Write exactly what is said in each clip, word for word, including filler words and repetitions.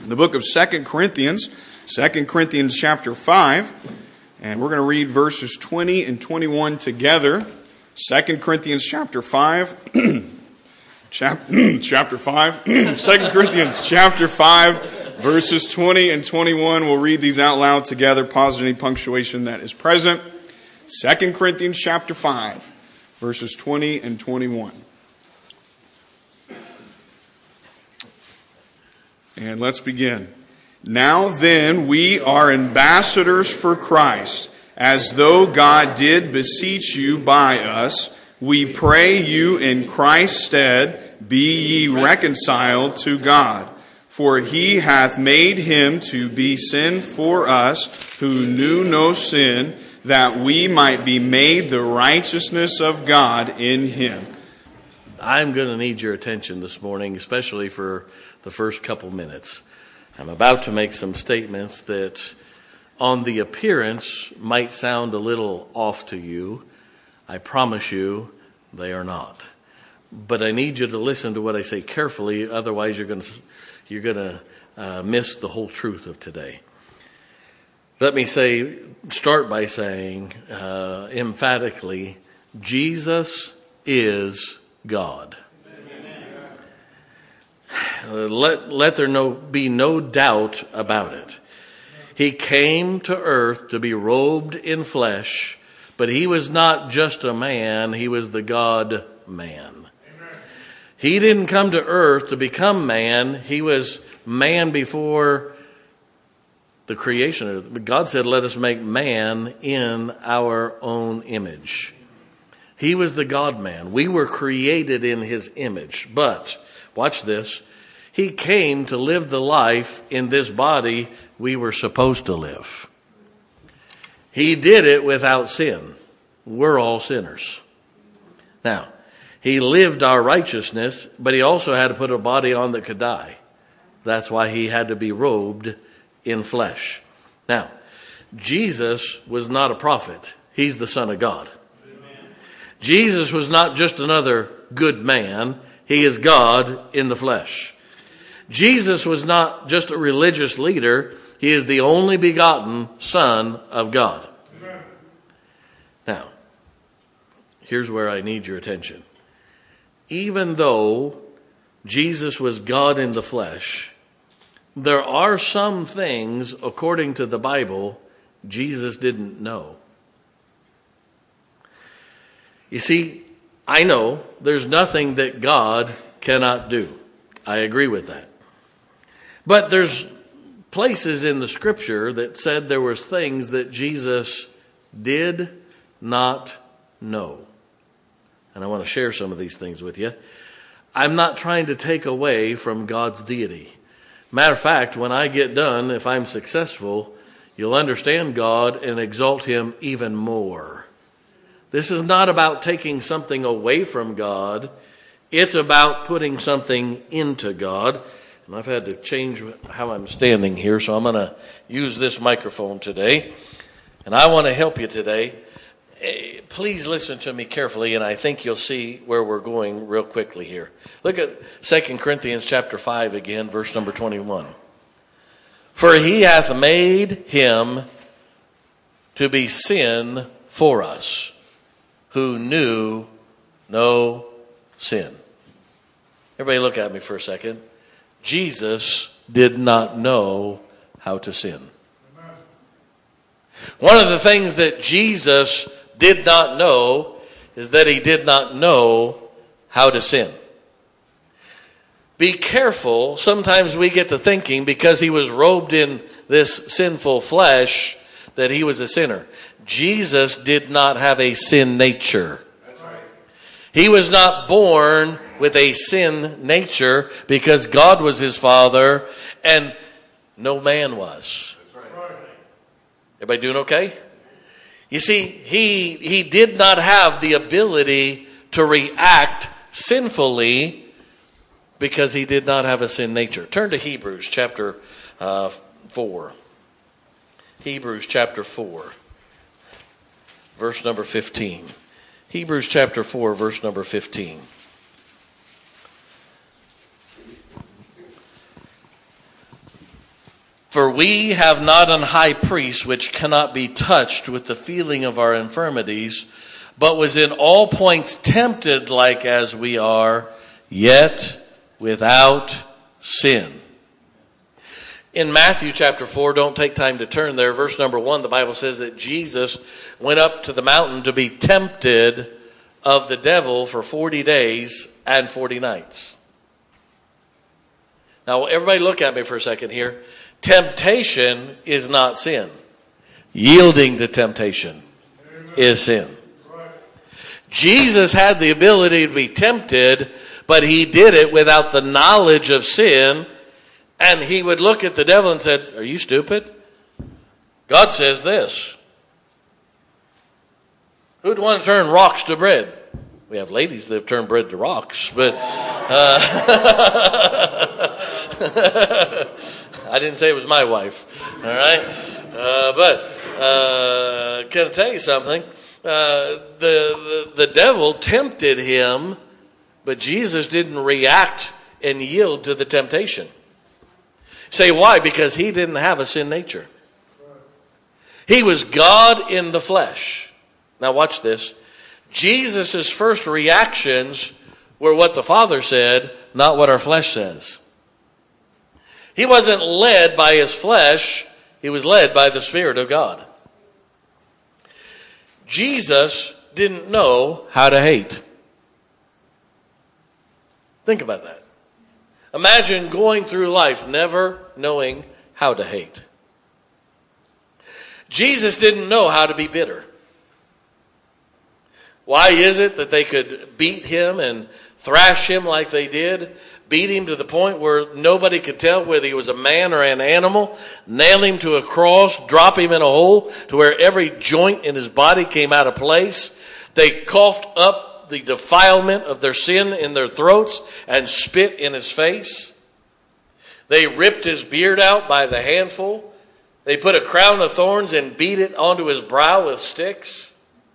the book of Second Corinthians, Second Corinthians chapter five, and we're going to read verses twenty and twenty-one together. Second Corinthians chapter five, chap- chapter five, Second Corinthians chapter five, verses twenty and twenty-one. We'll read these out loud together, pause any punctuation that is present. Second Corinthians chapter five, verses twenty and twenty-one. And let's begin. Now then, we are ambassadors for Christ, as though God did beseech you by us. We pray you in Christ's stead, be ye reconciled to God. For he hath made him to be sin for us, who knew no sin, that we might be made the righteousness of God in him. I'm going to need your attention this morning, especially for the first couple minutes. I'm about to make some statements that on the appearance might sound a little off to you. I promise you they are not. But I need you to listen to what I say carefully, otherwise you're going to you're going to uh, miss the whole truth of today. Let me say, start by saying uh, emphatically, Jesus is God. Let, let there no, be no doubt about it. He came to earth to be robed in flesh, but he was not just a man, he was the God-man. He didn't come to earth to become man, he was man before the creation. God said, let us make man in our own image. He was the God-man. We were created in his image. But, watch this, he came to live the life in this body we were supposed to live. He did it without sin. We're all sinners. Now, he lived our righteousness, but he also had to put a body on that could die. That's why he had to be robed in flesh. Now, Jesus was not a prophet. He's the Son of God. Amen. Jesus was not just another good man. He is God in the flesh. Jesus was not just a religious leader. He is the only begotten Son of God. Amen. Now, here's where I need your attention. Even though Jesus was God in the flesh, there are some things, according to the Bible, Jesus didn't know. You see, I know there's nothing that God cannot do. I agree with that. But there's places in the scripture that said there was things that Jesus did not know. And I want to share some of these things with you. I'm not trying to take away from God's deity. Matter of fact, when I get done, if I'm successful, you'll understand God and exalt him even more. This is not about taking something away from God. It's about putting something into God. And I've had to change how I'm standing here, so I'm going to use this microphone today. And I want to help you today. Please listen to me carefully, and I think you'll see where we're going real quickly here. Look at Second Corinthians chapter five again, verse number twenty-one. For he hath made him to be sin for us, who knew no sin. Everybody look at me for a second. Jesus did not know how to sin. One of the things that Jesus did not know is that he did not know how to sin. Be careful. Sometimes we get to thinking because he was robed in this sinful flesh that he was a sinner. Jesus did not have a sin nature. That's right. He was not born with a sin nature because God was his father and no man was. That's right. Everybody doing okay? You see, he he did not have the ability to react sinfully because he did not have a sin nature. Turn to Hebrews chapter uh, four. Hebrews chapter four, verse number fifteen. Hebrews chapter four, verse number fifteen. For we have not an high priest which cannot be touched with the feeling of our infirmities, but was in all points tempted like as we are, yet without sin. In Matthew chapter four, don't take time to turn there, verse number one, the Bible says that Jesus went up to the mountain to be tempted of the devil for forty days and forty nights. Now, everybody look at me for a second here. Temptation is not sin. Yielding to temptation is sin. Jesus had the ability to be tempted, but he did it without the knowledge of sin. And he would look at the devil and said, "Are you stupid? God says this. Who'd want to turn rocks to bread?" We have ladies that have turned bread to rocks, but uh, I didn't say it was my wife. All right, uh, but uh, can I tell you something? Uh, the, the the devil tempted him, but Jesus didn't react and yield to the temptation. Say why? Because he didn't have a sin nature. He was God in the flesh. Now watch this. Jesus' first reactions were what the Father said, not what our flesh says. He wasn't led by his flesh. He was led by the Spirit of God. Jesus didn't know how to hate. Think about that. Imagine going through life never knowing how to hate. Jesus didn't know how to be bitter. Why is it that they could beat him and thrash him like they did? Beat him to the point where nobody could tell whether he was a man or an animal. Nail him to a cross, drop him in a hole to where every joint in his body came out of place. They coughed up the defilement of their sin in their throats and spit in his face. They ripped his beard out by the handful. They put a crown of thorns and beat it onto his brow with sticks.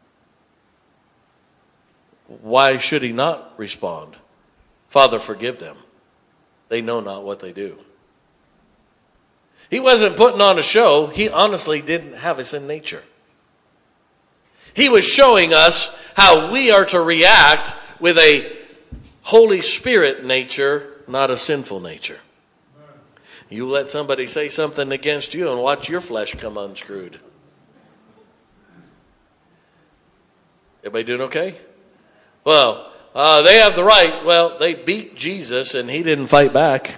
Why should he not respond? Father, forgive them. They know not what they do. He wasn't putting on a show. He honestly didn't have a sin nature. He was showing us how we are to react with a Holy Spirit nature, not a sinful nature. You let somebody say something against you and watch your flesh come unscrewed. Everybody doing okay? Well, uh, they have the right. Well, they beat Jesus and he didn't fight back.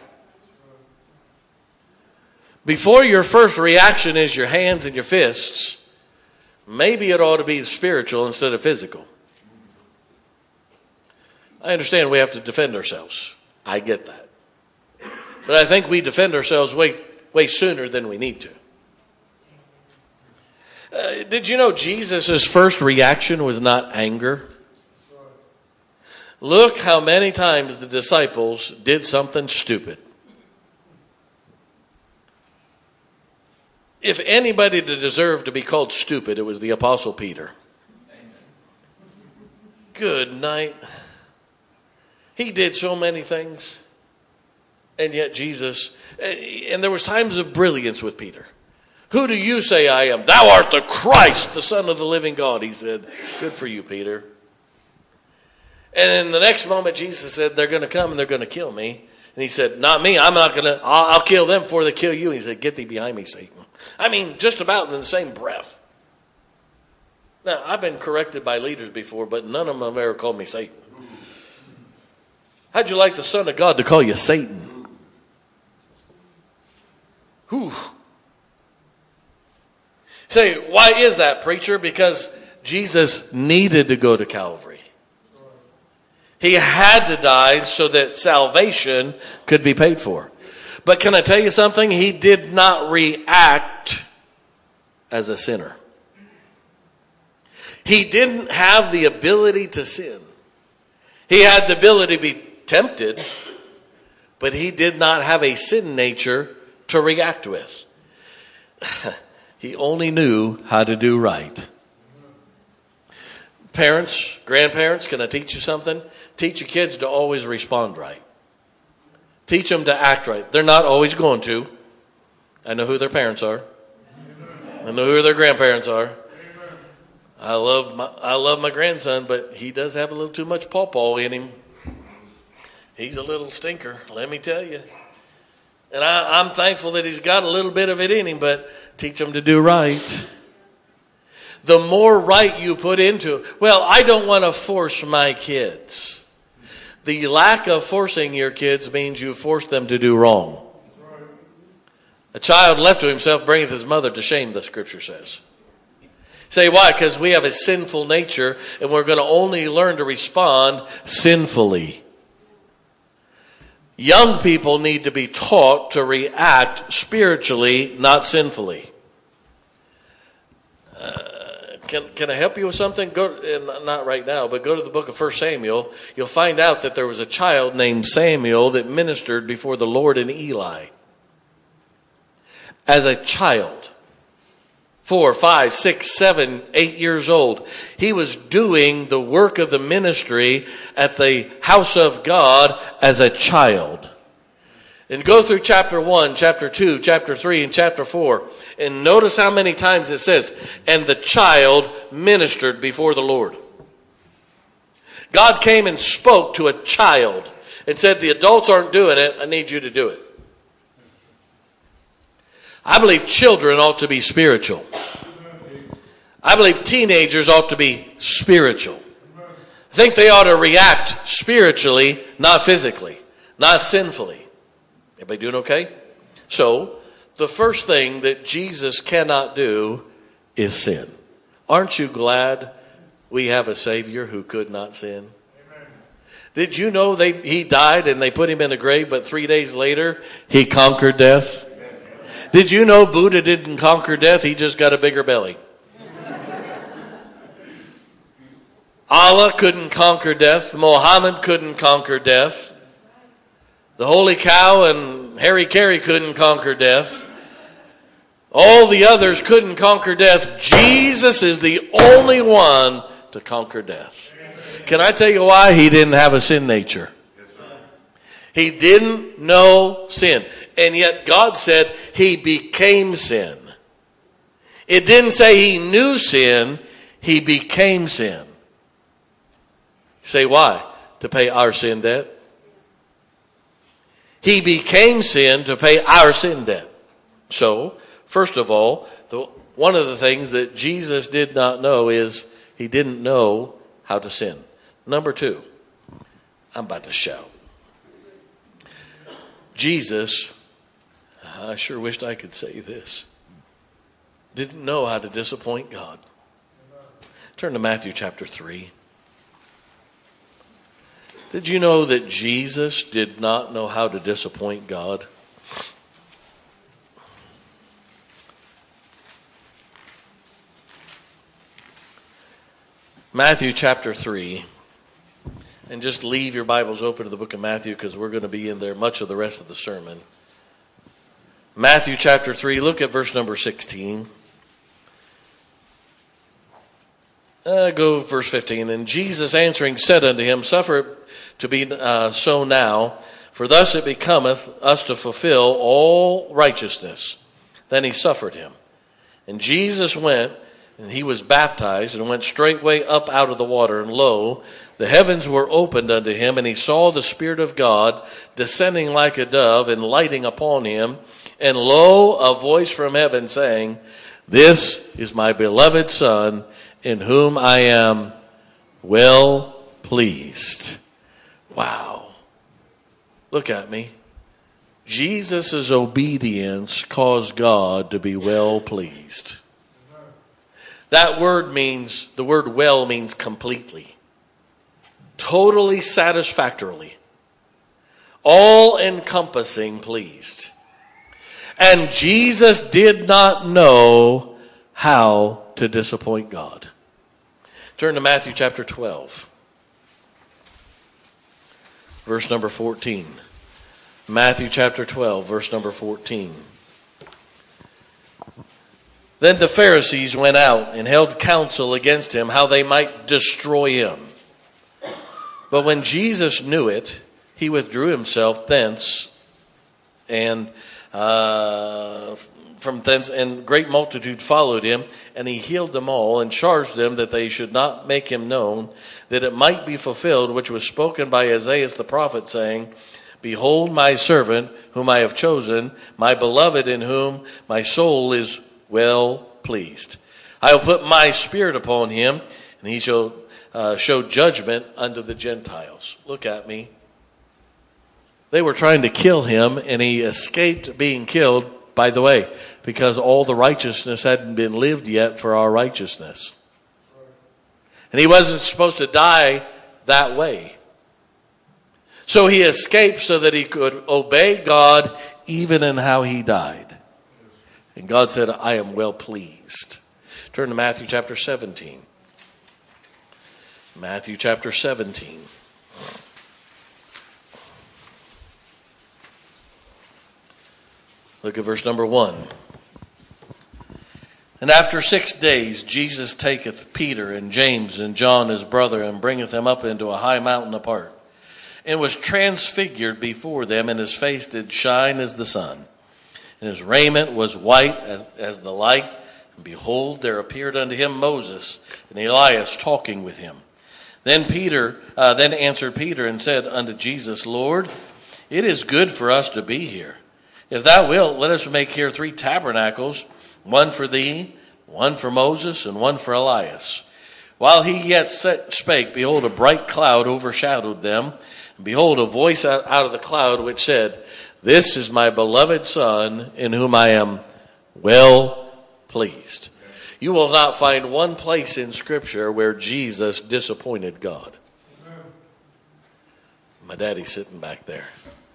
Before your first reaction is your hands and your fists, maybe it ought to be spiritual instead of physical. I understand we have to defend ourselves. I get that. But I think we defend ourselves way, way sooner than we need to. Uh, did you know Jesus' first reaction was not anger? Look how many times the disciples did something stupid. If anybody deserved to be called stupid, it was the Apostle Peter. Good night. He did so many things. And yet Jesus, and there was times of brilliance with Peter. Who do you say I am? Thou art the Christ, the Son of the living God. He said, good for you, Peter. And in the next moment, Jesus said, they're going to come and they're going to kill me. And he said, not me. I'm not going to, I'll, I'll kill them before they kill you. And he said, get thee behind me, Satan. I mean, just about in the same breath. Now, I've been corrected by leaders before, but none of them have ever called me Satan. How'd you like the Son of God to call you Satan? Whew. Say, why is that, preacher? Because Jesus needed to go to Calvary. He had to die so that salvation could be paid for. But can I tell you something? He did not react as a sinner. He didn't have the ability to sin. He had the ability to be tempted, but he did not have a sin nature to react with. He only knew how to do right. Parents, grandparents, can I teach you something? Teach your kids to always respond right. Teach them to act right. They're not always going to. I know who their parents are. I know who their grandparents are. I love my I love my grandson, but he does have a little too much pawpaw in him. He's a little stinker, let me tell you. And I, I'm thankful that he's got a little bit of it in him, but teach him to do right. The more right you put into it. Well, I don't want to force my kids. The lack of forcing your kids means you force them to do wrong. A child left to himself bringeth his mother to shame, the scripture says. Say why? Because we have a sinful nature and we're going to only learn to respond sinfully. Young people need to be taught to react spiritually, not sinfully. Uh, can can I help you with something? Go, not right now, but go to the book of First Samuel. You'll find out that there was a child named Samuel that ministered before the Lord and Eli. As a child, four, five, six, seven, eight years old, he was doing the work of the ministry at the house of God as a child. And go through chapter one, chapter two, chapter three, and chapter four. And notice how many times it says, and the child ministered before the Lord. God came and spoke to a child and said, the adults aren't doing it, I need you to do it. I believe children ought to be spiritual. I believe teenagers ought to be spiritual. I think they ought to react spiritually, not physically, not sinfully. Everybody doing okay? So, the first thing that Jesus cannot do is sin. Aren't you glad we have a Savior who could not sin? Amen. Did you know they, he died and they put him in a grave, but three days later, he conquered death? Amen. Did you know Buddha didn't conquer death? He just got a bigger belly. Allah couldn't conquer death. Muhammad couldn't conquer death. The Holy Cow and Harry Carey couldn't conquer death. All the others couldn't conquer death. Jesus is the only one to conquer death. Can I tell you why? He didn't have a sin nature. He didn't know sin. And yet God said he became sin. It didn't say he knew sin. He became sin. Say why? To pay our sin debt. He became sin to pay our sin debt. So, first of all, the, one of the things that Jesus did not know is he didn't know how to sin. Number two, I'm about to shout. Jesus, I sure wished I could say this, didn't know how to disappoint God. Turn to Matthew chapter three. Did you know that Jesus did not know how to disappoint God? Matthew chapter three. And just leave your Bibles open to the book of Matthew because we're going to be in there much of the rest of the sermon. Matthew chapter three, look at verse number sixteen. Uh, go verse fifteen. And Jesus answering said unto him, suffer it to be uh, so now, for thus it becometh us to fulfill all righteousness. Then he suffered him. And Jesus went, and he was baptized, and went straightway up out of the water. And lo, the heavens were opened unto him, and he saw the Spirit of God descending like a dove and lighting upon him. And lo, a voice from heaven saying, this is my beloved Son, in whom I am well pleased. Wow. Look at me. Jesus' obedience caused God to be well pleased. That word means, the word well means completely. Totally satisfactorily. All encompassing pleased. And Jesus did not know how to disappoint God. Turn to Matthew chapter twelve. Verse number fourteen. Matthew chapter twelve, verse number fourteen. Then the Pharisees went out and held counsel against him, how they might destroy him. But when Jesus knew it, he withdrew himself thence, and uh, from thence, and great multitude followed him, and he healed them all, and charged them that they should not make him known, that it might be fulfilled which was spoken by Isaiah the prophet, saying, Behold my servant, whom I have chosen, my beloved, in whom my soul is well pleased. I will put my spirit upon him, and he shall uh, show judgment unto the Gentiles. Look at me. They were trying to kill him, and he escaped being killed, by the way, because all the righteousness hadn't been lived yet for our righteousness. And he wasn't supposed to die that way. So he escaped so that he could obey God even in how he died. And God said, I am well pleased. Turn to Matthew chapter seventeen. Matthew chapter seventeen. Look at verse number one. And after six days Jesus taketh Peter and James and John his brother, and bringeth them up into a high mountain apart, and was transfigured before them, and his face did shine as the sun, and his raiment was white as, as the light. And behold, there appeared unto him Moses and Elias talking with him. Then Peter, uh, then answered Peter and said unto Jesus, Lord, it is good for us to be here. If thou wilt, let us make here three tabernacles, one for thee, one for Moses, and one for Elias. While he yet spake, behold, a bright cloud overshadowed them. And behold, a voice out of the cloud which said, This is my beloved Son, in whom I am well pleased. You will not find one place in Scripture where Jesus disappointed God. My daddy's sitting back there.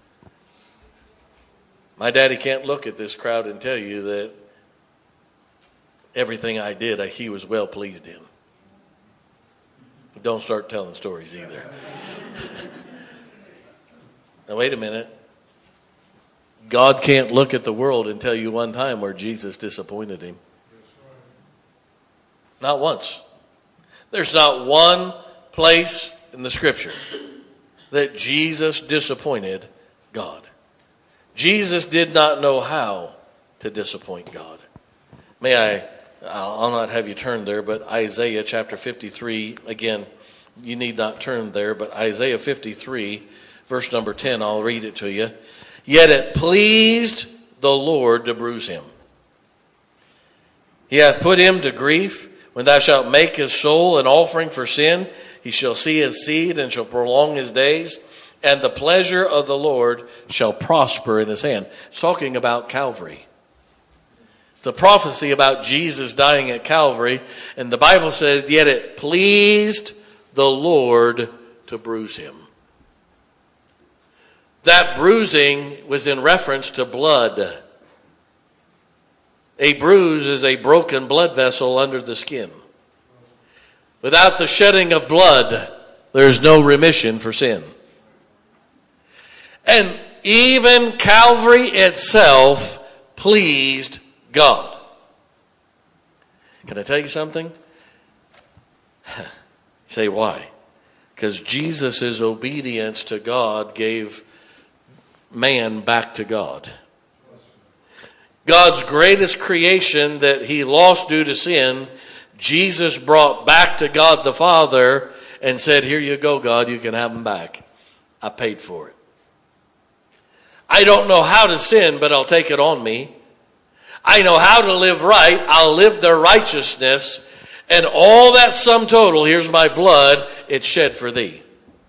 My daddy can't look at this crowd and tell you that everything I did, he was well pleased in. Don't start telling stories either. Now, wait a minute. God can't look at the world and tell you one time where Jesus disappointed him. Not once. There's not one place in the Scripture that Jesus disappointed God. Jesus did not know how to disappoint God. May I, I'll not have you turn there, but Isaiah chapter fifty-three, again, you need not turn there, but Isaiah fifty-three, verse number ten, I'll read it to you. Yet it pleased the Lord to bruise him. He hath put him to grief. When thou shalt make his soul an offering for sin, he shall see his seed and shall prolong his days, and the pleasure of the Lord shall prosper in his hand. It's talking about Calvary. It's a prophecy about Jesus dying at Calvary, and the Bible says, yet it pleased the Lord to bruise him. That bruising was in reference to blood. A bruise is a broken blood vessel under the skin. Without the shedding of blood, there is no remission for sin. And even Calvary itself pleased God. Can I tell you something? Say why? Because Jesus' obedience to God gave man back to God. God's greatest creation that he lost due to sin, Jesus brought back to God the Father and said, here you go, God, you can have them back. I paid for it. I don't know how to sin, but I'll take it on me. I know how to live right. I'll live the righteousness. And all that sum total, here's my blood, it's shed for thee.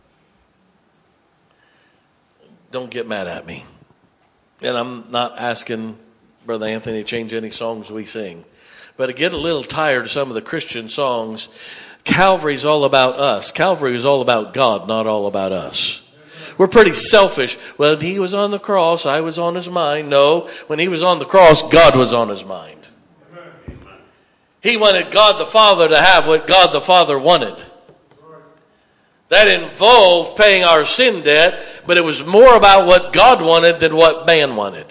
Don't get mad at me. And I'm not asking Brother Anthony to change any songs we sing. But I get a little tired of some of the Christian songs. Calvary's all about us. Calvary is all about God, not all about us. We're pretty selfish. Well, when he was on the cross, I was on his mind. No, when he was on the cross, God was on his mind. He wanted God the Father to have what God the Father wanted. That involved paying our sin debt, but it was more about what God wanted than what man wanted.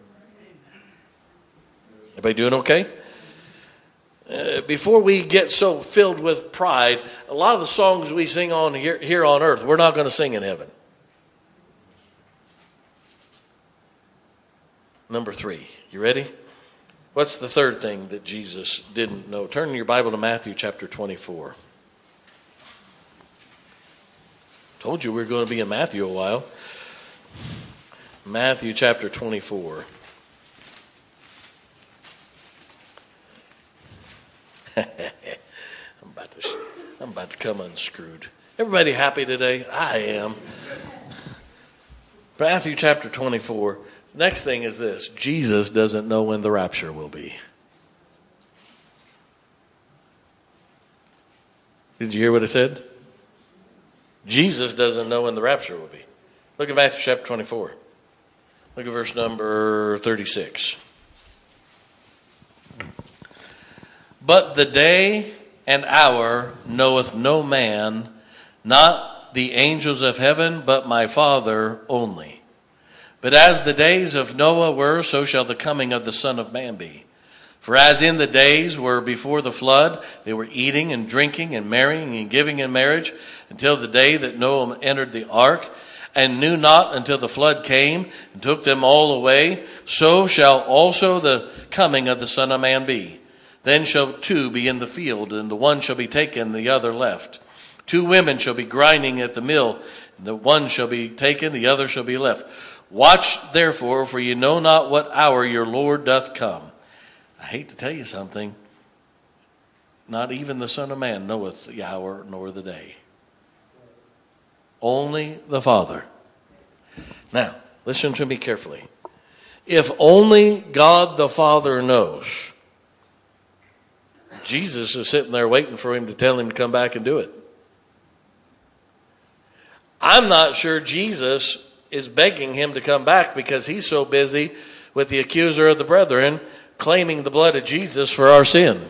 Everybody doing okay? Uh, before we get so filled with pride, a lot of the songs we sing on here, here on earth, we're not going to sing in heaven. Number three. You ready? What's the third thing that Jesus didn't know? Turn your Bible to Matthew chapter twenty-four. Told you we were going to be in Matthew a while. Matthew chapter twenty-four. I'm about to, I'm about to come unscrewed. Everybody happy today? I am. Matthew chapter twenty-four. Next thing is this. Jesus doesn't know when the rapture will be. Did you hear what I said? Jesus doesn't know when the rapture will be. Look at Matthew chapter twenty-four. Look at verse number thirty-six. But the day and hour knoweth no man, not the angels of heaven, but my Father only. But as the days of Noah were, so shall the coming of the Son of Man be. For as in the days were before the flood, they were eating and drinking and marrying and giving in marriage until the day that Noah entered the ark, and knew not until the flood came and took them all away, so shall also the coming of the Son of Man be. Then shall two be in the field, and the one shall be taken, the other left. Two women shall be grinding at the mill, and the one shall be taken, the other shall be left. Watch therefore, for you know not what hour your Lord doth come. I hate to tell you something. Not even the Son of Man knoweth the hour nor the day. Only the Father. Now, listen to me carefully. If only God the Father knows, Jesus is sitting there waiting for him to tell him to come back and do it. I'm not sure Jesus is begging him to come back because he's so busy with the accuser of the brethren claiming the blood of Jesus for our sin.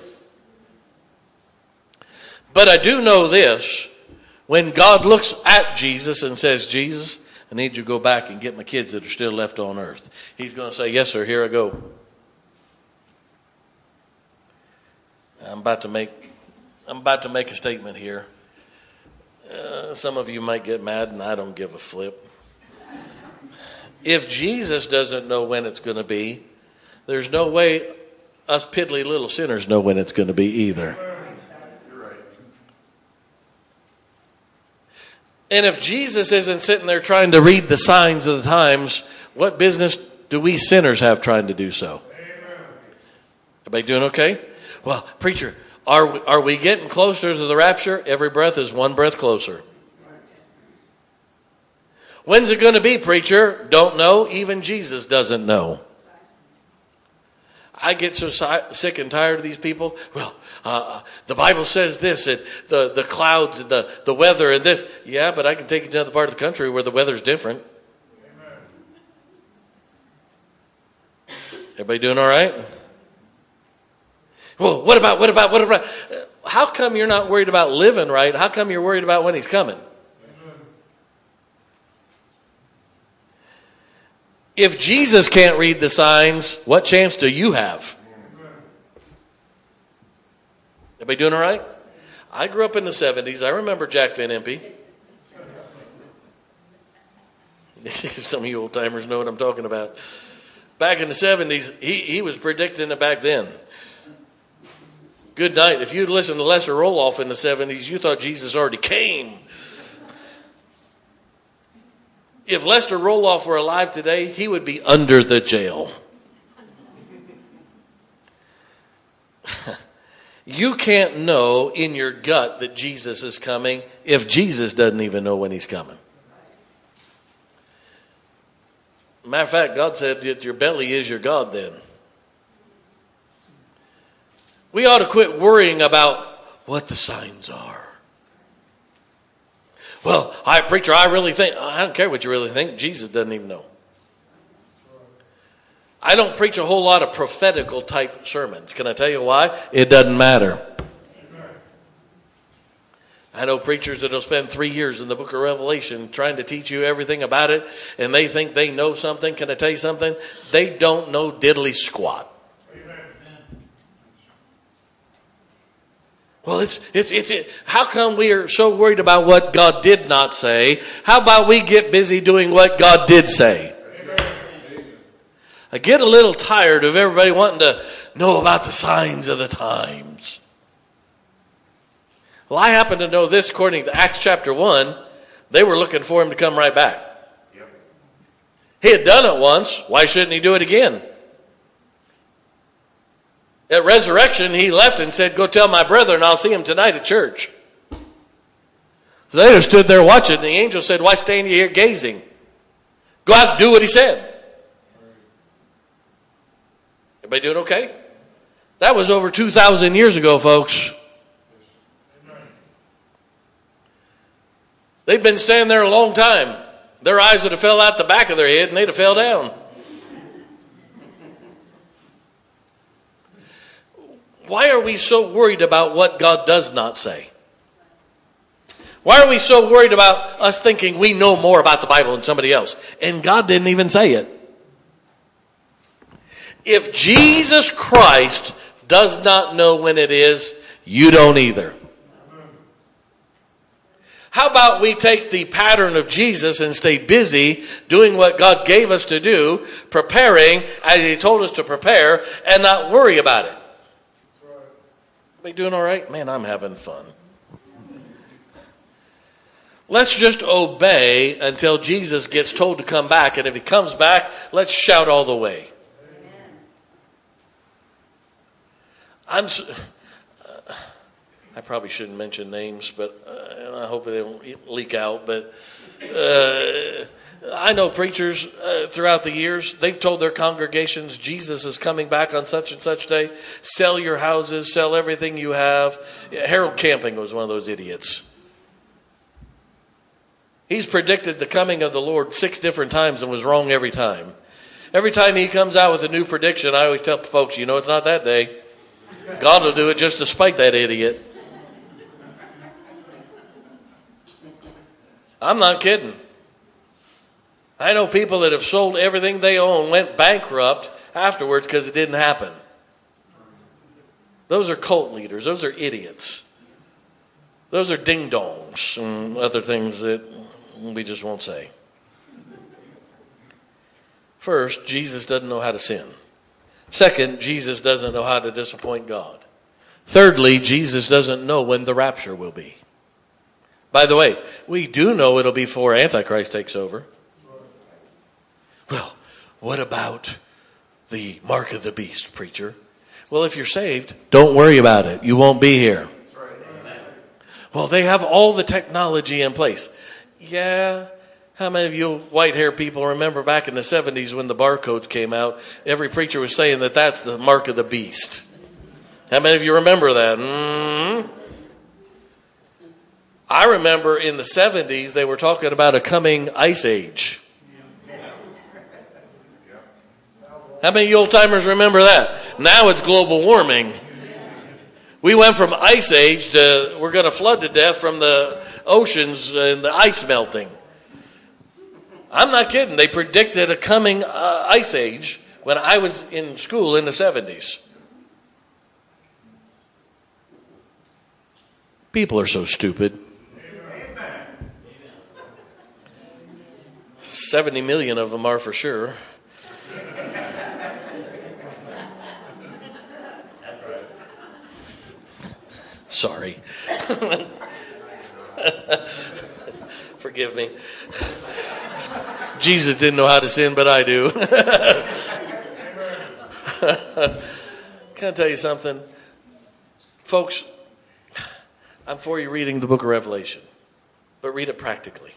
But I do know this. When God looks at Jesus and says, Jesus, I need you to go back and get my kids that are still left on earth, he's going to say, yes, sir, here I go. I'm about to make, I'm about to make a statement here. Uh, some of you might get mad, and I don't give a flip. If Jesus doesn't know when it's going to be, there's no way us piddly little sinners know when it's going to be either. And if Jesus isn't sitting there trying to read the signs of the times, what business do we sinners have trying to do so? Everybody doing okay? Well, preacher, are, are we getting closer to the rapture? Every breath is one breath closer. When's it going to be, preacher? Don't know. Even Jesus doesn't know. I get so sick and tired of these people. Well, uh, the Bible says this, and the, the clouds and the, the weather and this. Yeah, but I can take you to another part of the country where the weather's different. Amen. Everybody doing all right? Well, what about, what about, what about? How come you're not worried about living right? How come you're worried about when he's coming? If Jesus can't read the signs, what chance do you have? Everybody doing all right? I grew up in the seventies. I remember Jack Van Impe. Some of you old timers know what I'm talking about. Back in the seventies, he, he was predicting it back then. Good night. If you'd listened to Lester Roloff in the seventies, you thought Jesus already came. If Lester Roloff were alive today, he would be under the jail. You can't know in your gut that Jesus is coming if Jesus doesn't even know when he's coming. Matter of fact, God said that your belly is your God then. We ought to quit worrying about what the signs are. Well, I preacher, I really think, I don't care what you really think. Jesus doesn't even know. I don't preach a whole lot of prophetical type sermons. Can I tell you why? It doesn't matter. I know preachers that will spend three years in the book of Revelation trying to teach you everything about it, and they think they know something. Can I tell you something? They don't know diddly squat. Well, it's, it's, it's, it, how come we are so worried about what God did not say? How about we get busy doing what God did say? I get a little tired of everybody wanting to know about the signs of the times. Well, I happen to know this according to Acts chapter one. They were looking for him to come right back. Yep. He had done it once. Why shouldn't he do it again? At resurrection, he left and said, go tell my brethren I'll see him tonight at church. So they just stood there watching. And the angel said, why stand you here gazing? Go out and do what he said. Everybody doing okay? That was over two thousand years ago, folks. They've been standing there a long time. Their eyes would have fell out the back of their head and they'd have fell down. Why are we so worried about what God does not say? Why are we so worried about us thinking we know more about the Bible than somebody else? And God didn't even say it. If Jesus Christ does not know when it is, you don't either. How about we take the pattern of Jesus and stay busy doing what God gave us to do, preparing as he told us to prepare, and not worry about it? Are we doing all right? Man, I'm having fun. Let's just obey until Jesus gets told to come back. And if he comes back, let's shout all the way. I'm. Uh, I probably shouldn't mention names, but uh, I hope they don't leak out. But uh, I know preachers uh, throughout the years, they've told their congregations Jesus is coming back on such and such day. Sell your houses, sell everything you have. Yeah, Harold Camping was one of those idiots. He's predicted the coming of the Lord six different times and was wrong every time. Every time he comes out with a new prediction, I always tell folks, you know, it's not that day. God will do it just to spite that idiot. I'm not kidding. I know people that have sold everything they own, went bankrupt afterwards because it didn't happen. Those are cult leaders. Those are idiots. Those are ding-dongs and other things that we just won't say. First, Jesus doesn't know how to sin. Second, Jesus doesn't know how to disappoint God. Thirdly, Jesus doesn't know when the rapture will be. By the way, we do know it'll be before Antichrist takes over. Well, what about the mark of the beast, preacher? Well, if you're saved, don't worry about it. You won't be here. Well, they have all the technology in place. Yeah. How many of you white-haired people remember back in the seventies when the barcodes came out, every preacher was saying that that's the mark of the beast? How many of you remember that? Mm-hmm. I remember in the seventies they were talking about a coming ice age. How many of you old-timers remember that? Now it's global warming. We went from ice age to we're going to flood to death from the oceans and the ice melting. I'm not kidding. They predicted a coming uh, ice age when I was in school in the seventies. People are so stupid. seventy million of them are for sure. Sorry. Forgive me. Jesus didn't know how to sin, but I do. Can I tell you something? Folks, I'm for you reading the book of Revelation, but read it practically.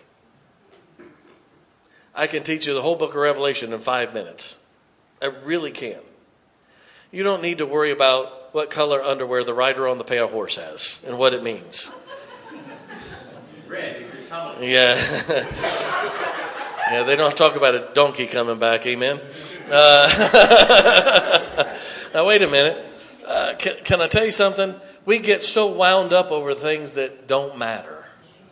I can teach you the whole book of Revelation in five minutes. I really can. You don't need to worry about what color underwear the rider on the pale horse has and what it means. Red, if you're coming. Yeah. Yeah, they don't talk about a donkey coming back, amen? Uh, now, wait a minute. Uh, can, can I tell you something? We get so wound up over things that don't matter.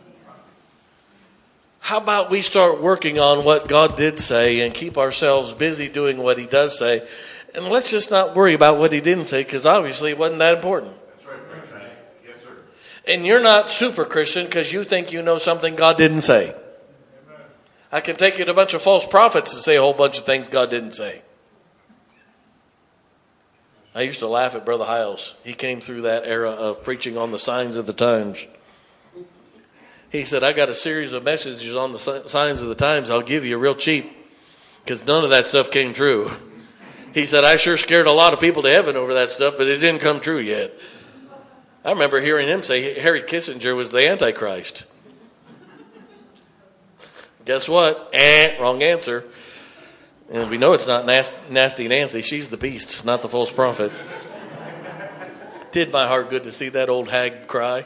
How about we start working on what God did say and keep ourselves busy doing what he does say, and let's just not worry about what he didn't say, because obviously it wasn't that important. That's right, Preacher. Yes, sir. And you're not super Christian because you think you know something God didn't say. Amen. I can take you to a bunch of false prophets and say a whole bunch of things God didn't say. I used to laugh at Brother Hiles. He came through that era of preaching on the signs of the times. He said, I got a series of messages on the signs of the times I'll give you real cheap, because none of that stuff came true. He said, I sure scared a lot of people to heaven over that stuff, but it didn't come true yet. I remember hearing him say Harry Kissinger was the Antichrist. Guess what? Eh, wrong answer. And we know it's not nas- nasty Nancy. She's the beast, not the false prophet. Did my heart good to see that old hag cry.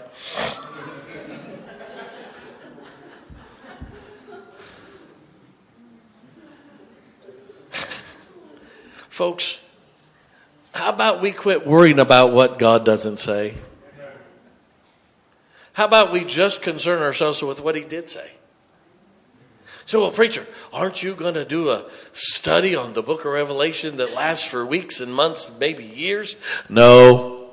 Folks, how about we quit worrying about what God doesn't say? How about we just concern ourselves with what he did say? So, well, preacher, aren't you going to do a study on the book of Revelation that lasts for weeks and months, maybe years? No.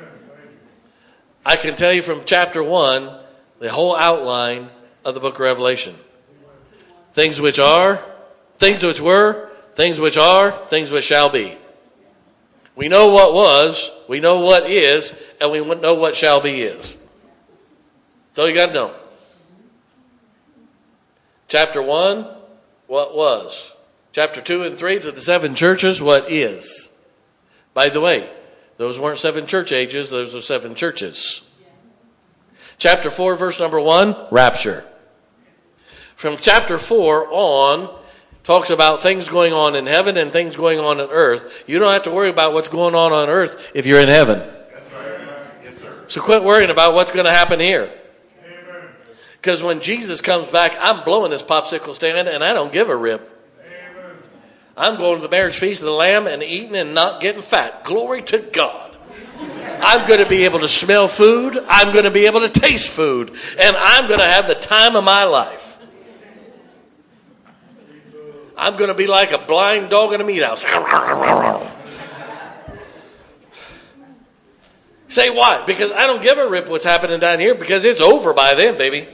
I can tell you from chapter one, the whole outline of the book of Revelation. Things which are, things which were, things which are, things which shall be. We know what was, we know what is, and we know what shall be is. That's all you got to know. Chapter one, what was. Chapter two and three, to the seven churches, what is. By the way, those weren't seven church ages, those are seven churches. Chapter four, verse number one, rapture. From chapter four on, talks about things going on in heaven and things going on on earth. You don't have to worry about what's going on on earth if you're in heaven. That's right. Yes, sir. So quit worrying about what's going to happen here. Because when Jesus comes back, I'm blowing this popsicle stand and I don't give a rip. Amen. I'm going to the marriage feast of the Lamb and eating and not getting fat. Glory to God. I'm going to be able to smell food. I'm going to be able to taste food. And I'm going to have the time of my life. I'm going to be like a blind dog in a meat house. Say why? Because I don't give a rip what's happening down here, because it's over by then, baby.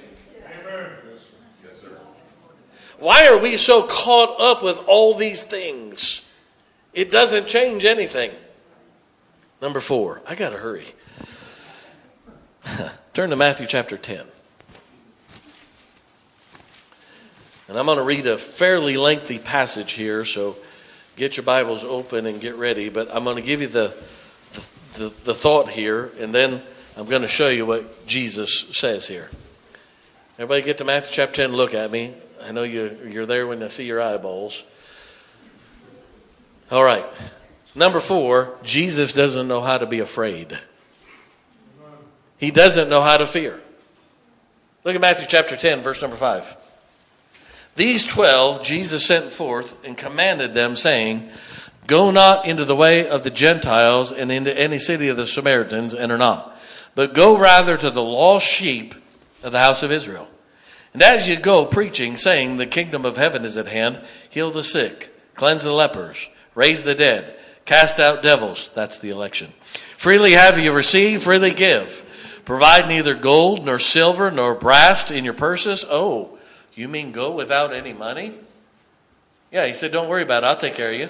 Why are we so caught up with all these things? It doesn't change anything. Number four, I got to hurry. Turn to Matthew chapter ten. And I'm going to read a fairly lengthy passage here, so get your Bibles open and get ready. But I'm going to give you the, the, the, the thought here, and then I'm going to show you what Jesus says here. Everybody get to Matthew chapter ten, look at me. I know you, you're there when I see your eyeballs. All right. Number four, Jesus doesn't know how to be afraid. He doesn't know how to fear. Look at Matthew chapter ten, verse number five. These twelve Jesus sent forth and commanded them, saying, Go not into the way of the Gentiles and into any city of the Samaritans, enter not, but go rather to the lost sheep of the house of Israel. And as you go preaching, saying, the kingdom of heaven is at hand, heal the sick, cleanse the lepers, raise the dead, cast out devils. That's the election. Freely have you received, freely give. Provide neither gold nor silver nor brass in your purses. Oh, you mean go without any money? Yeah, he said, don't worry about it. I'll take care of you.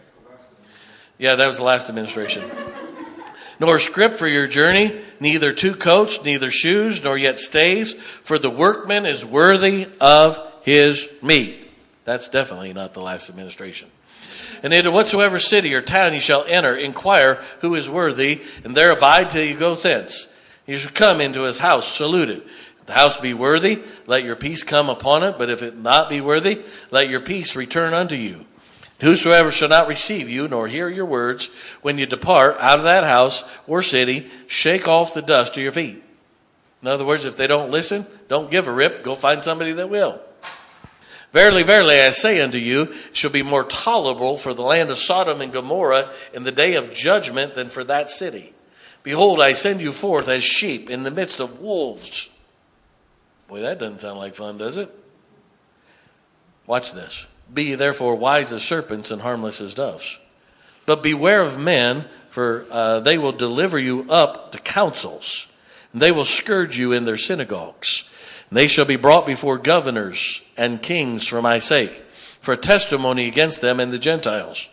Yeah, that was the last administration. Nor scrip for your journey, neither two coats, neither shoes, nor yet staves, for the workman is worthy of his meat. That's definitely not the last administration. And into whatsoever city or town you shall enter, inquire who is worthy, and there abide till you go thence. You shall come into his house, salute it. If the house be worthy, let your peace come upon it, but if it not be worthy, let your peace return unto you. Whosoever shall not receive you, nor hear your words, when you depart out of that house or city, shake off the dust of your feet. In other words, if they don't listen, don't give a rip, go find somebody that will. Verily, verily, I say unto you, it shall be more tolerable for the land of Sodom and Gomorrah in the day of judgment than for that city. Behold, I send you forth as sheep in the midst of wolves. Boy, that doesn't sound like fun, does it? Watch this. Be ye therefore wise as serpents and harmless as doves. But beware of men, for uh, they will deliver you up to councils, and they will scourge you in their synagogues. And they shall be brought before governors and kings for my sake, for a testimony against them and the Gentiles.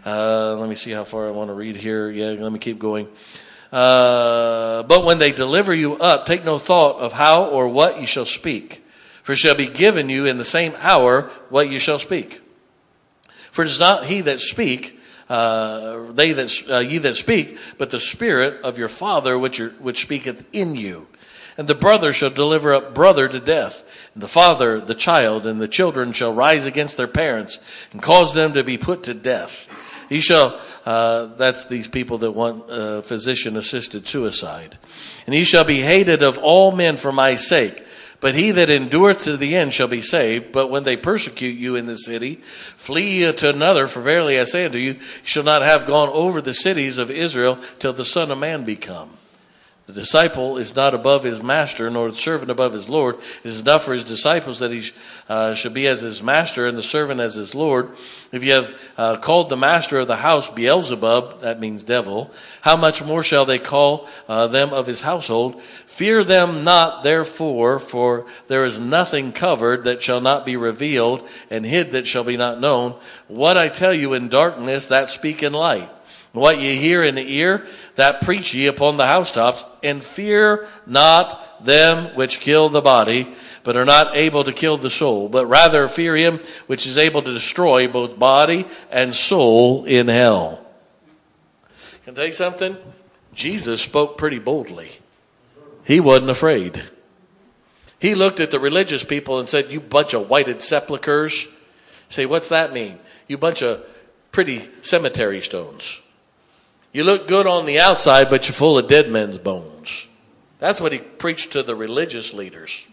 Uh, let me see how far I want to read here. Yeah, let me keep going. Uh, but when they deliver you up, take no thought of how or what you shall speak. For it shall be given you in the same hour what you shall speak. For it is not he that speak, uh, they that uh, ye that speak, but the Spirit of your Father which are, which speaketh in you. And the brother shall deliver up brother to death, and the father the child, and the children shall rise against their parents, and cause them to be put to death. He shall, uh, that's these people that want uh, physician-assisted suicide. And he shall be hated of all men for my sake. But he that endureth to the end shall be saved. But when they persecute you in the city, flee ye to another. For verily I say unto you, you shall not have gone over the cities of Israel till the Son of Man be come. The disciple is not above his master, nor the servant above his Lord. It is enough for his disciples that he uh, should be as his master, and the servant as his Lord. If you have uh, called the master of the house Beelzebub, that means devil, how much more shall they call uh, them of his household? Fear them not, therefore, for there is nothing covered that shall not be revealed, and hid that shall be not known. What I tell you in darkness, that speak in light. What ye hear in the ear, that preach ye upon the housetops, and fear not them which kill the body, but are not able to kill the soul, but rather fear him which is able to destroy both body and soul in hell. Can I tell you something? Jesus spoke pretty boldly. He wasn't afraid. He looked at the religious people and said, you bunch of whited sepulchres. Say, what's that mean? You bunch of pretty cemetery stones. You look good on the outside, but you're full of dead men's bones. That's what he preached to the religious leaders.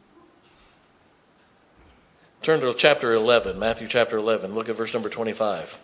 Turn to chapter eleven, Matthew chapter eleven. Look at verse number twenty-five.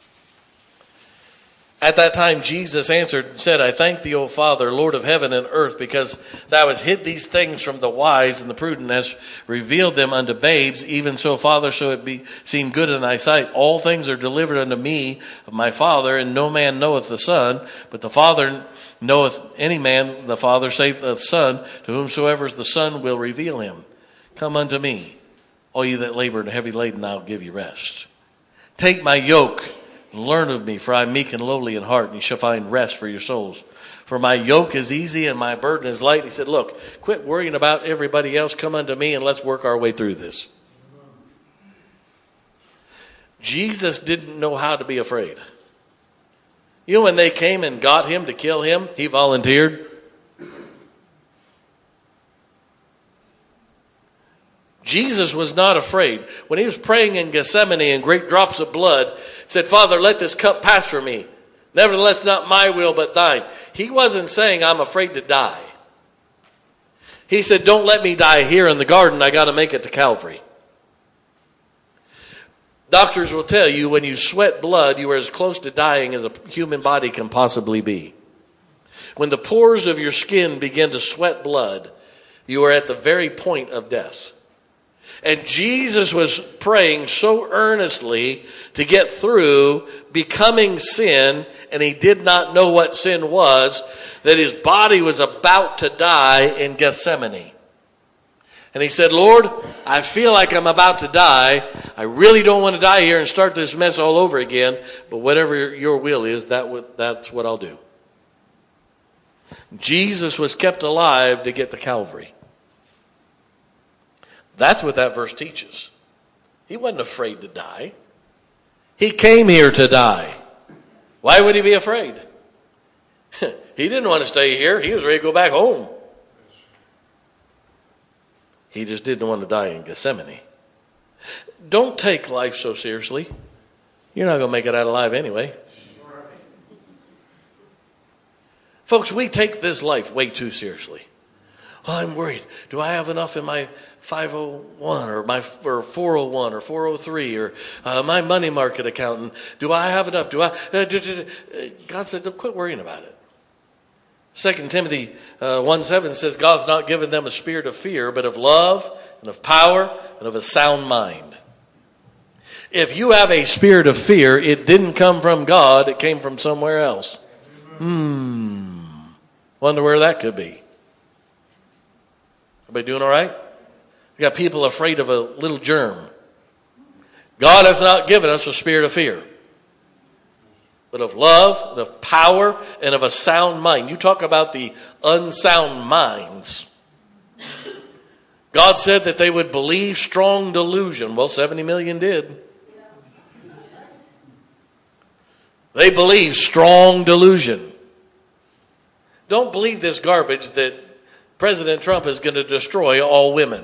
At that time Jesus answered and said, I thank thee, O Father, Lord of heaven and earth, because thou hast hid these things from the wise and the prudent, hast revealed them unto babes. Even so, Father, so it be seem good in thy sight. All things are delivered unto me of my Father, and no man knoweth the Son, but the Father knoweth any man the Father, save the Son, to whomsoever the Son will reveal him. Come unto me, all ye that labor and heavy laden, I will give you rest. Take my yoke, learn of me, for I am meek and lowly in heart, and you shall find rest for your souls. For my yoke is easy and my burden is light. He said, look, quit worrying about everybody else. Come unto me and let's work our way through this. Jesus didn't know how to be afraid. You know, when they came and got him to kill him, he volunteered. Jesus was not afraid. When he was praying in Gethsemane and great drops of blood, said, Father, let this cup pass from me. Nevertheless, not my will, but thine. He wasn't saying, I'm afraid to die. He said, don't let me die here in the garden. I got to make it to Calvary. Doctors will tell you when you sweat blood, you are as close to dying as a human body can possibly be. When the pores of your skin begin to sweat blood, you are at the very point of death. And Jesus was praying so earnestly to get through becoming sin, and he did not know what sin was, that his body was about to die in Gethsemane. And he said, Lord, I feel like I'm about to die. I really don't want to die here and start this mess all over again, but whatever your will is, that w- that's what I'll do. Jesus was kept alive to get to Calvary. That's what that verse teaches. He wasn't afraid to die. He came here to die. Why would he be afraid? He didn't want to stay here. He was ready to go back home. He just didn't want to die in Gethsemane. Don't take life so seriously. You're not going to make it out alive anyway. Folks, we take this life way too seriously. Oh, I'm worried. Do I have enough in my five oh one or my or four oh one or four oh three or uh, my money market account? And do I have enough? Do I? Uh, do, do, do. God said, don't quit worrying about it. Second Timothy uh, one seven says, God's not given them a spirit of fear, but of love and of power and of a sound mind. If you have a spirit of fear, it didn't come from God. It came from somewhere else. Hmm. Wonder where that could be. Everybody doing all right? We got people afraid of a little germ. God hath not given us a spirit of fear. but of love and of power and of a sound mind. You talk about the unsound minds. God said that they would believe strong delusion. Well, seventy million did. They believe strong delusion. Don't believe this garbage that President Trump is going to destroy all women.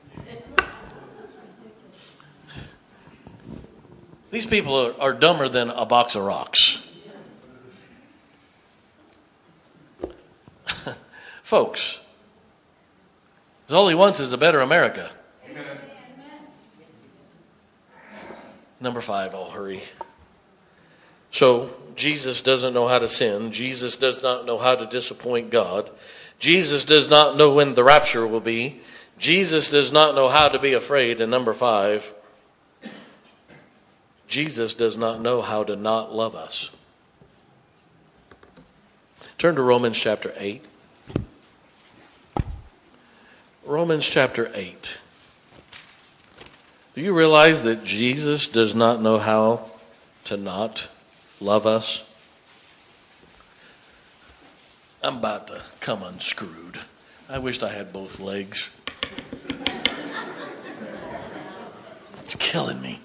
These people are, are dumber than a box of rocks. Folks, all he wants is a better America. Amen. Number five, I'll hurry. So, Jesus doesn't know how to sin. Jesus does not know how to disappoint God. Jesus does not know when the rapture will be. Jesus does not know how to be afraid. And number five, Jesus does not know how to not love us. Turn to Romans chapter eight. Romans chapter eight. Do you realize that Jesus does not know how to not love us? I'm about to come unscrewed. I wished I had both legs. It's killing me.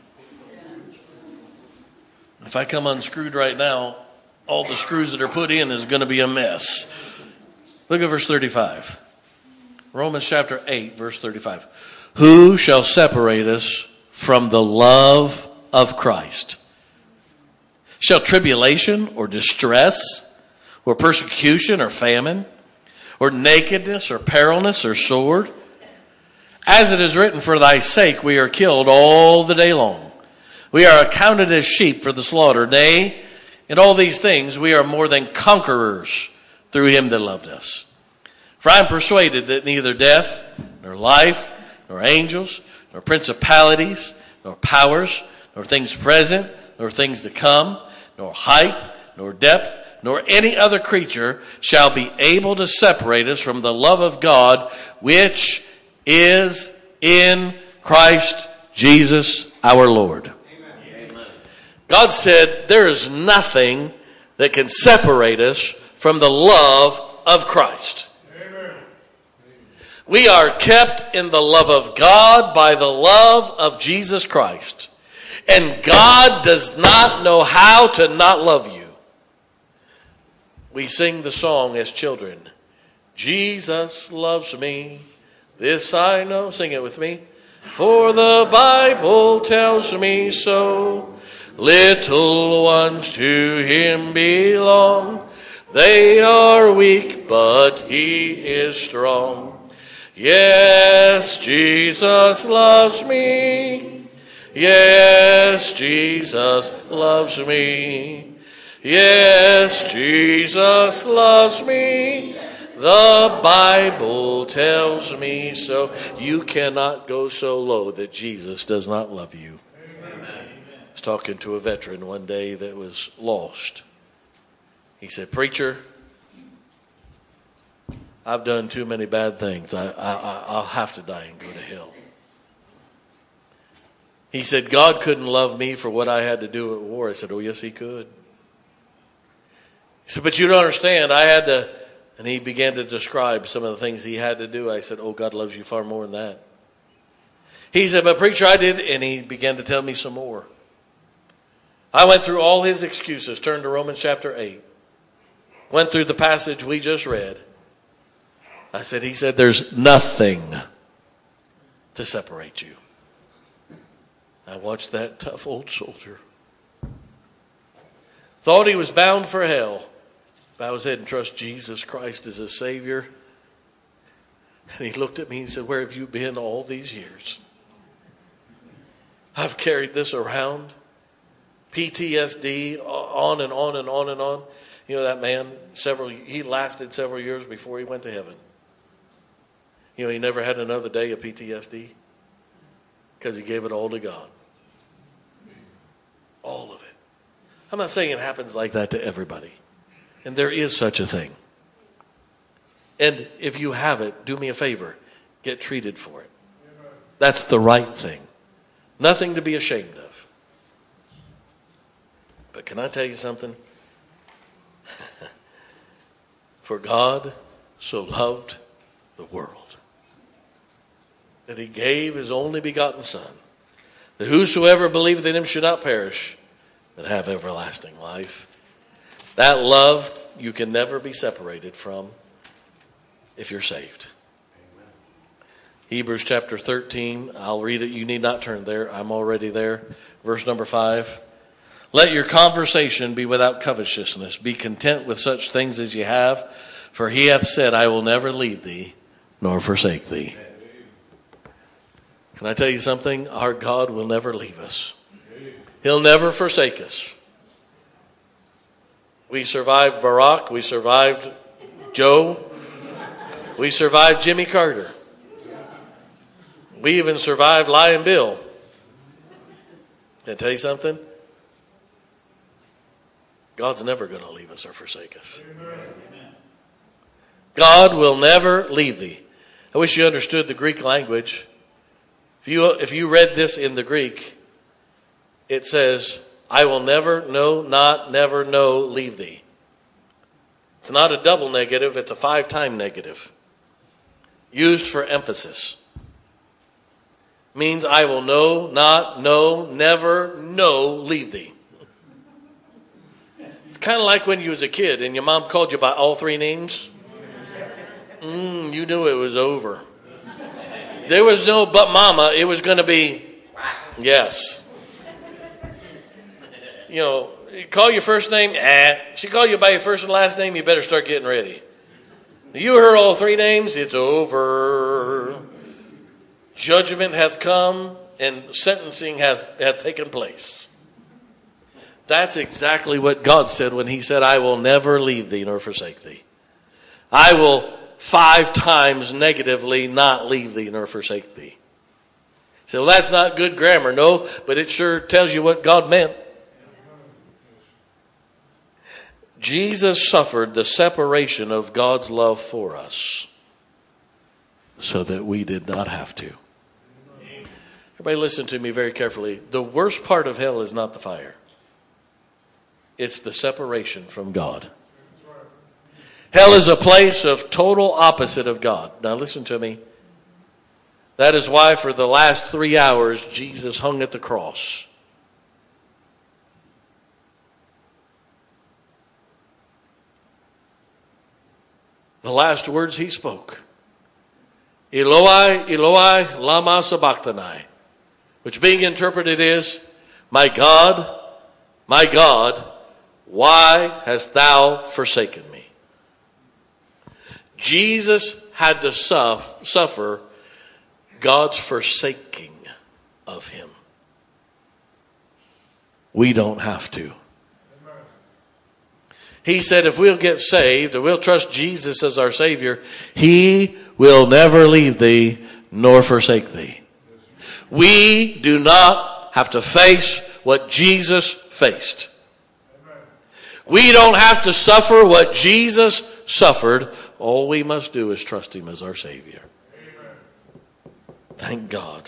If I come unscrewed right now, all the screws that are put in is going to be a mess. Look at verse thirty-five. Romans chapter eight, verse thirty-five. Who shall separate us from the love of Christ? Shall tribulation or distress or persecution or famine or nakedness or perilness or sword? As it is written, for thy sake we are killed all the day long. We are accounted as sheep for the slaughter. Nay, in all these things we are more than conquerors through him that loved us. For I am persuaded that neither death, nor life, nor angels, nor principalities, nor powers, nor things present, nor things to come, nor height, nor depth, nor any other creature shall be able to separate us from the love of God, which is in Christ Jesus our Lord. Amen. God said there is nothing that can separate us from the love of Christ. Amen. We are kept in the love of God by the love of Jesus Christ. And God does not know how to not love you. We sing the song as children. Jesus loves me. This I know. Sing it with me. For the Bible tells me so. Little ones to him belong. They are weak, but he is strong. Yes, Jesus loves me. Yes, Jesus loves me. Yes, Jesus loves me. The Bible tells me so. You cannot go so low that Jesus does not love you. Amen. I was talking to a veteran one day that was lost. He said, "Preacher, I've done too many bad things. I, I, I'll have to die and go to hell." He said, "God couldn't love me for what I had to do at war." I said, "Oh, yes, he could." He said, "But you don't understand. I had to..." And he began to describe some of the things he had to do. I said, "Oh, God loves you far more than that." He said, "But preacher, I did..." And he began to tell me some more. I went through all his excuses. Turned to Romans chapter eight. Went through the passage we just read. I said, he said, "There's nothing to separate you." I watched that tough old soldier. Thought he was bound for hell. Bow his head and trust Jesus Christ as his Savior. And he looked at me and said, "Where have you been all these years? I've carried this around. P T S D, on and on and on and on." You know, that man, several he lasted several years before he went to heaven. You know, he never had another day of P T S D because he gave it all to God. All of it. I'm not saying it happens like that to everybody. And there is such a thing. And if you have it, do me a favor. Get treated for it. That's the right thing. Nothing to be ashamed of. But can I tell you something? For God so loved the world that he gave his only begotten Son, that whosoever believeth in him should not perish, but have everlasting life. That love you can never be separated from if you're saved. Amen. Hebrews chapter thirteen, I'll read it. You need not turn there. I'm already there. Verse number five. Let your conversation be without covetousness. Be content with such things as you have. For he hath said, I will never leave thee nor forsake thee. Can I tell you something? Our God will never leave us. He'll never forsake us. We survived Barack. We survived Joe. We survived Jimmy Carter. We even survived Lion Bill. Can I tell you something? God's never going to leave us or forsake us. God will never leave thee. I wish you understood the Greek language. If you, if you read this in the Greek, it says, I will never, no, not, never, no, leave thee. It's not a double negative, it's a five-time negative. Used for emphasis. Means I will no, not, no, never, no, leave thee. It's kind of like when you was a kid and your mom called you by all three names. Mm, you knew it was over. There was no but mama. It was going to be yes. You know, call your first name. Eh. She called you by your first and last name. You better start getting ready. You heard all three names. It's over. Judgment hath come and sentencing hath, hath taken place. That's exactly what God said when he said, I will never leave thee nor forsake thee. I will five times negatively not leave thee nor forsake thee. So well, that's not good grammar. No, but it sure tells you what God meant. Jesus suffered the separation of God's love for us so that we did not have to. Everybody listen to me very carefully. The worst part of hell is not the fire. It's the separation from God. Hell is a place of total opposite of God. Now listen to me. That is why for the last three hours, Jesus hung at the cross. The last words he spoke. Eloi, Eloi, lama sabachthani. Which being interpreted is, my God, my God, why hast thou forsaken me? Jesus had to suffer God's forsaking of him. We don't have to. He said if we'll get saved or we'll trust Jesus as our Savior, he will never leave thee nor forsake thee. We do not have to face what Jesus faced. We don't have to suffer what Jesus suffered. All we must do is trust him as our Savior. Thank God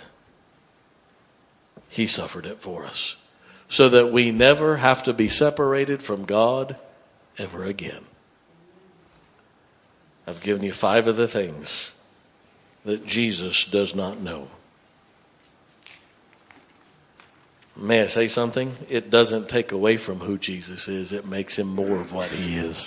he suffered it for us so that we never have to be separated from God ever again. I've given you five of the things that Jesus does not know. May I say something? It doesn't take away from who Jesus is. It makes him more of what he is.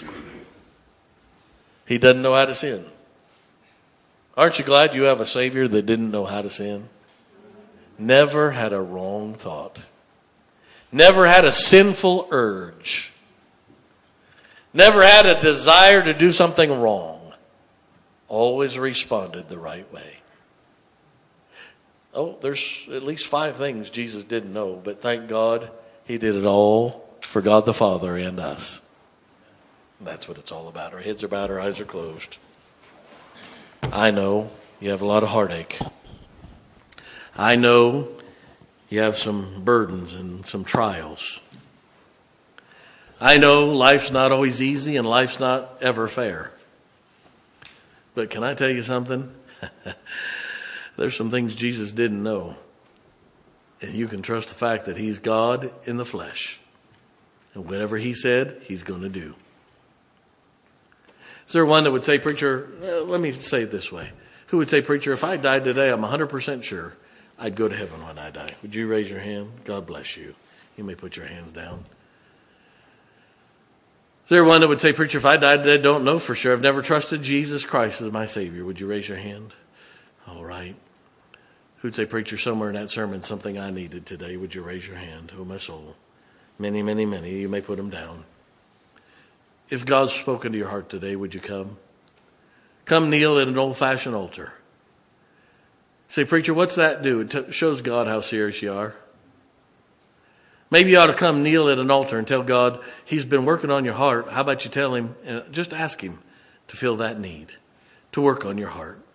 He doesn't know how to sin. Aren't you glad you have a Savior that didn't know how to sin? Never had a wrong thought. Never had a sinful urge. Never had a desire to do something wrong. Always responded the right way. Oh, there's at least five things Jesus didn't know, but thank God he did it all for God the Father and us. That's what it's all about. Our heads are bowed, our eyes are closed. I know you have a lot of heartache. I know you have some burdens and some trials. I know life's not always easy and life's not ever fair. But can I tell you something? There's some things Jesus didn't know. And you can trust the fact that he's God in the flesh. And whatever he said, he's going to do. Is there one that would say, preacher, uh, let me say it this way. Who would say, preacher, if I died today, I'm one hundred percent sure I'd go to heaven when I die? Would you raise your hand? God bless you. You may put your hands down. Is there one that would say, preacher, if I died today, I don't know for sure. I've never trusted Jesus Christ as my Savior. Would you raise your hand? All right. Who'd say, preacher, somewhere in that sermon, something I needed today? Would you raise your hand? Oh, my soul. Many, many, many. You may put them down. If God's spoken to your heart today, would you come? Come kneel at an old-fashioned altar. Say, preacher, what's that do? It t- shows God how serious you are. Maybe you ought to come kneel at an altar and tell God he's been working on your heart. How about you tell him, and just ask him to fill that need, to work on your heart.